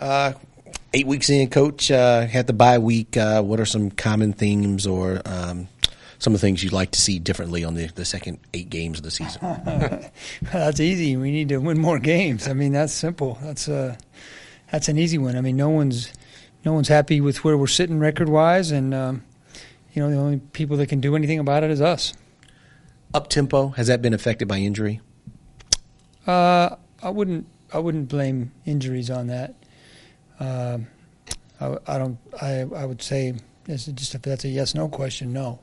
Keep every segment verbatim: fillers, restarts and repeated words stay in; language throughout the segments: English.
Uh, eight weeks in, Coach, uh, had the bye week. Uh, what are some common themes or um, some of the things you'd like to see differently on the, the second eight games of the season? That's easy. We need to win more games. I mean, that's simple. That's a that's an easy one. I mean, no one's no one's happy with where we're sitting record wise, and um, you know, the only people that can do anything about it is us. Up tempo, has that been affected by injury? Uh, I wouldn't I wouldn't blame injuries on that. Uh, I, I don't. I I would say it's just if that's a yes no question, no.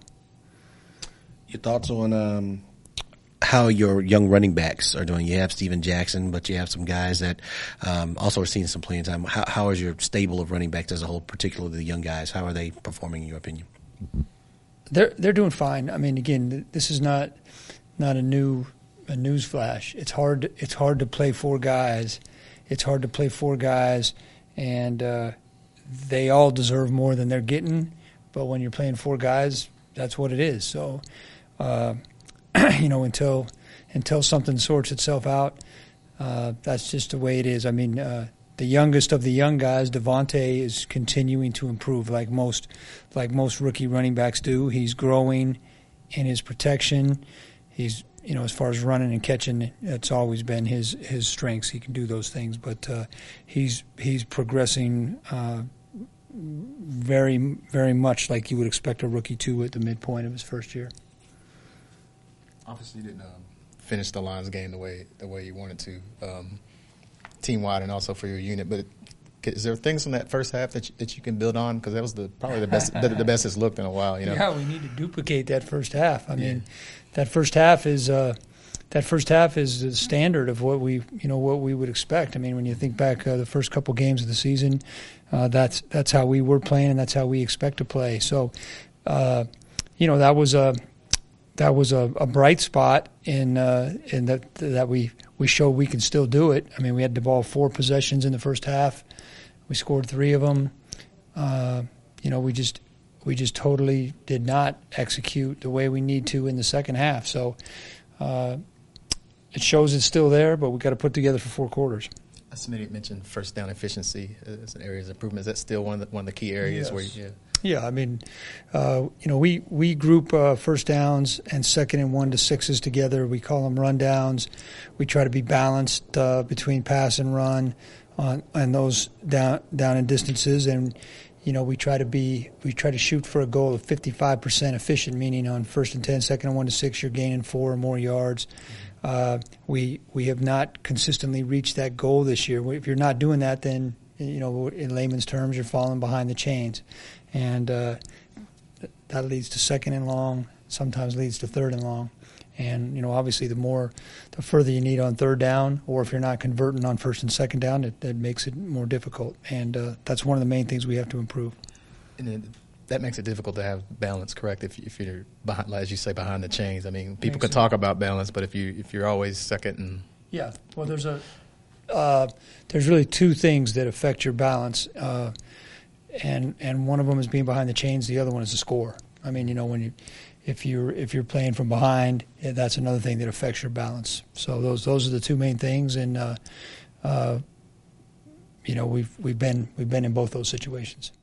Your thoughts on um, how your young running backs are doing? You have Steven Jackson, but you have some guys that um, also are seeing some playing time. How, how is your stable of running backs as a whole, particularly the young guys? How are they performing, in your opinion? They're they're doing fine. I mean, again, this is not not a new a news flash. It's hard. It's hard to play four guys. It's hard to play four guys, and uh, they all deserve more than they're getting. But when you're playing four guys, that's what it is. So. Uh, you know, until until something sorts itself out, uh, that's just the way it is. I mean, uh, the youngest of the young guys, Devontae, is continuing to improve, like most like most rookie running backs do. He's growing in his protection. He's, you know, as far as running and catching, it's always been his his strengths. He can do those things, but uh, he's he's progressing uh, very very much like you would expect a rookie to at the midpoint of his first year. Obviously, you didn't um, finish the Lions game the way the way you wanted to, um, team wide and also for your unit. But is there things from that first half that you, that you can build on? Because that was the probably the best the, the best it's looked in a while. You know. Yeah, we need to duplicate that first half. I yeah. mean, that first half is uh, that first half is the standard of what we you know what we would expect. I mean, when you think back uh, the first couple games of the season, uh, that's that's how we were playing and that's how we expect to play. So, uh, you know, that was a. That was a, a bright spot in uh, in that that we, we showed we can still do it. I mean, we had the ball four possessions in the first half. We scored three of them. Uh, you know, we just we just totally did not execute the way we need to in the second half. So uh, it shows it's still there, but we've got to put together for four quarters. Somebody mentioned first down efficiency as an area of improvement. Is that still one of the, one of the key areas yes. where you? Yeah. Yeah, I mean, uh, you know, we, we group uh, first downs and second and one to sixes together. We call them run downs. We try to be balanced uh, between pass and run on, on those down down and distances. And, you know, we try to be we try to shoot for a goal of fifty-five percent efficient, meaning on first and ten, second and one to six, you're gaining four or more yards. Uh, we we have not consistently reached that goal this year. If you're not doing that, then, you know, in layman's terms, you're falling behind the chains. And uh, that leads to second and long, sometimes leads to third and long. And, you know, obviously the more, the further you need on third down, or if you're not converting on first and second down, it, it makes it more difficult. And uh, that's one of the main things we have to improve. And then that makes it difficult to have balance, correct? If, if you're, behind, as you say, behind the chains. I mean, people can talk about balance, but if, you, if you're always second and – Yeah, well, there's a uh, there's really two things that affect your balance. Uh And and one of them is being behind the chains. The other one is the score. I mean, you know, when you, if you're if you're playing from behind, that's another thing that affects your balance. So those those are the two main things. And uh, uh, you know, we've we've been we've been in both those situations.